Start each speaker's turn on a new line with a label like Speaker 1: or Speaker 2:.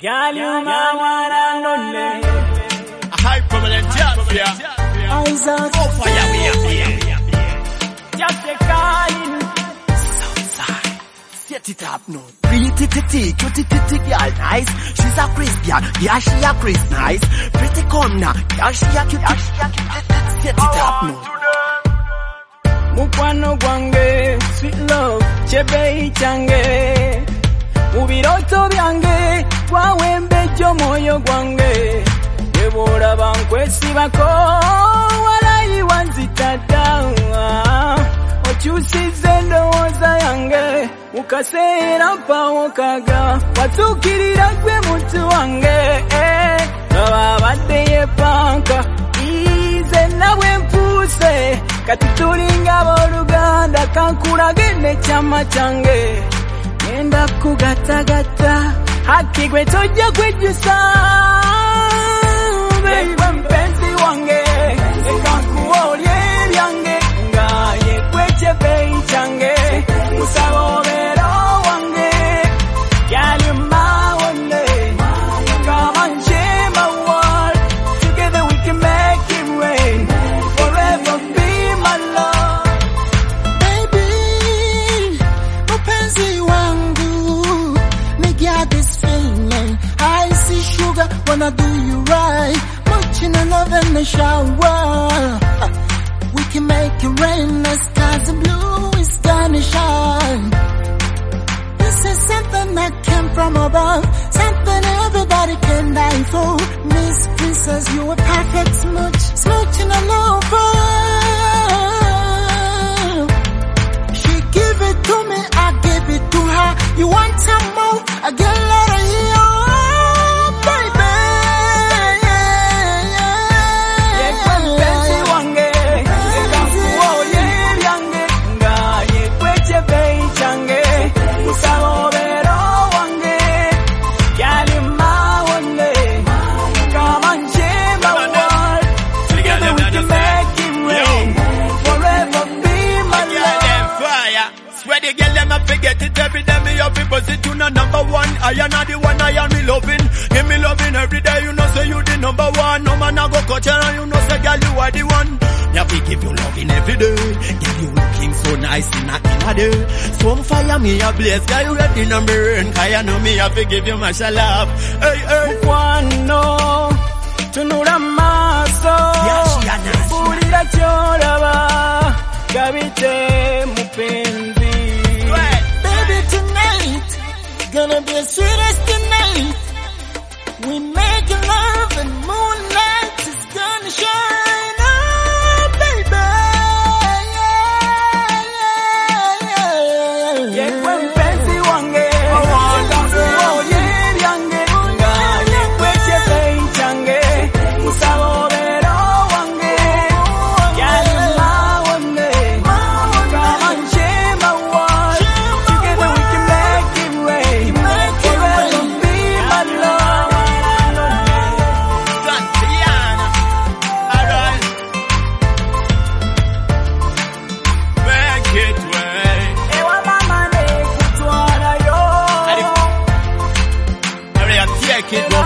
Speaker 1: Girl, you my one and only.
Speaker 2: A high prominent champion.
Speaker 1: Isaac.
Speaker 2: Oh, fire me up here.
Speaker 1: Just a calling.
Speaker 3: Southside. Set it up now. Pretty cutie girl, nice. She's a Chris girl. Yeah, she a Chris nice. Pretty come now. Yeah, she a cute. Set it up now.
Speaker 1: Mukwano gwange, sweet love, chebe ichange. Mubiroto byange, wawembejo moyo gwange. Yebora bankwesi bako, walayi wanzitata. Ochusize ndowooza yange, ukasera mpawo kaga. Watukirira gwe muntu wange, nababadde yepanka. Ize nawe mpuse, kati tulinga boluganda kankulaga n'ekyama kyange. Ngenda kugatagata, haki gwe tojja kwejjusa. Baby mpenzi wange, leka nkuwoolye ebyange, nga yekwechebe ichange. Musaba obeera wange, girl you my only. Come and share my world, together we can make it rain. Forever be my love.
Speaker 4: Baby, mpenzi wangu, me got this feeling. I see sugar when I do you right. Much in the love in the shower. We can make it rain, the skies are blue, it's gonna shine. This is something that came from above, something everybody can die for. Miss Princess, you a perfect smooch in a lover. She give it to me, I give it to her. You want some more? I get a lot of you, baby.
Speaker 1: Mpenzi wange, leka nkuwoolye ebyange, nga yekwechebe ichange. Musaba obeera wange, girl you my only. Come and share my world, together we can make it rain. Forever be my
Speaker 2: Girl, them
Speaker 1: love.
Speaker 2: fire. Swear the girl them I forget it every day. Me up because it you know number one. I am not the one I am me loving. Give me loving every day. You know say you the number one. No man I go coach and you know say girl you are the one. Me have to give you loving every day. Girl you looking so nice in a day. Some fire me a blaze. Girl you ready number one. Cause you know me have to give you much love. Hey hey.
Speaker 1: Mukwano, tunula maaso.
Speaker 3: Yeah, she a nice.
Speaker 1: Mpulira ky'olaba, gabite mupenzi.
Speaker 4: Baby, tonight, gonna be the sweetest tonight. We make love and moonlight is gonna shine. Oh, baby.
Speaker 1: Yekwe mpenzi wange, leka nkuwoolye ebyange, nga yekwechebe ichange. Musaba obeera wange, girl you my only. Come and share my world, together we can make it rain. Forever be my love.
Speaker 2: Santiana. Alright. Make it way.
Speaker 1: Ewa mama nekutwala yo.
Speaker 2: Hurry up, take it,